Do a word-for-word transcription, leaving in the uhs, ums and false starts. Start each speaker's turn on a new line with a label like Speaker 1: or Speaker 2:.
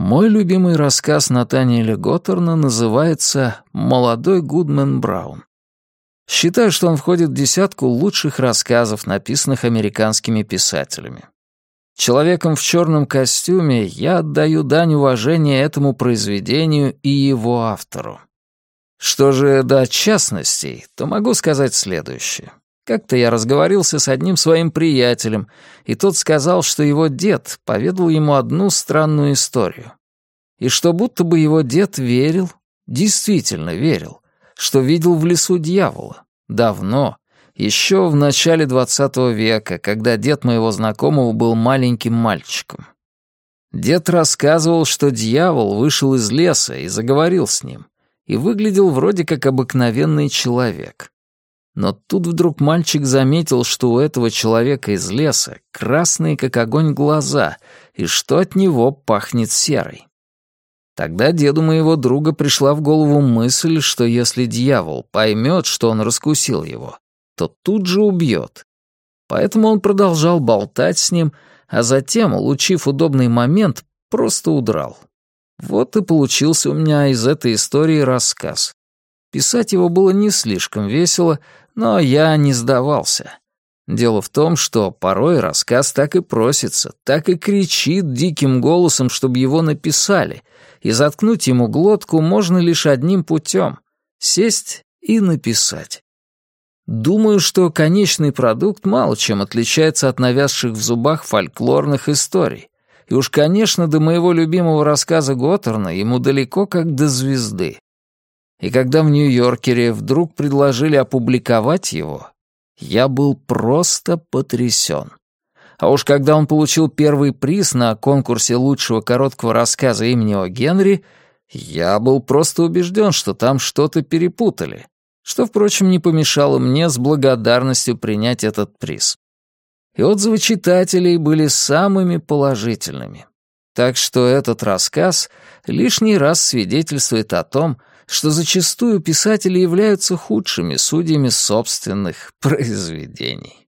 Speaker 1: Мой любимый рассказ Натаниэля Готтерна называется «Молодой Гудмен Браун». Считаю, что он входит в десятку лучших рассказов, написанных американскими писателями. Человеком в черном костюме я отдаю дань уважения этому произведению и его автору. Что же до частностей, то могу сказать следующее. Как-то я разговорился с одним своим приятелем, и тот сказал, что его дед поведал ему одну странную историю. И что будто бы его дед верил, действительно верил, что видел в лесу дьявола. Давно, еще в начале двадцатого века, когда дед моего знакомого был маленьким мальчиком. Дед рассказывал, что дьявол вышел из леса и заговорил с ним, и выглядел вроде как обыкновенный человек. Но тут вдруг мальчик заметил, что у этого человека из леса красные, как огонь, глаза, и что от него пахнет серой. Тогда деду моего друга пришла в голову мысль, что если дьявол поймет, что он раскусил его, то тут же убьет. Поэтому он продолжал болтать с ним, а затем, улучив удобный момент, просто удрал. Вот и получился у меня из этой истории рассказ. Писать его было не слишком весело, но я не сдавался. Дело в том, что порой рассказ так и просится, так и кричит диким голосом, чтобы его написали, и заткнуть ему глотку можно лишь одним путем — сесть и написать. Думаю, что конечный продукт мало чем отличается от навязших в зубах фольклорных историй. И уж, конечно, до моего любимого рассказа Готтерна ему далеко как до звезды. И когда в Нью-Йоркере вдруг предложили опубликовать его, я был просто потрясен. А уж когда он получил первый приз на конкурсе лучшего короткого рассказа имени О. Генри, я был просто убежден, что там что-то перепутали, что, впрочем, не помешало мне с благодарностью принять этот приз. И отзывы читателей были самыми положительными. Так что этот рассказ лишний раз свидетельствует о том, что зачастую писатели являются худшими судьями собственных произведений.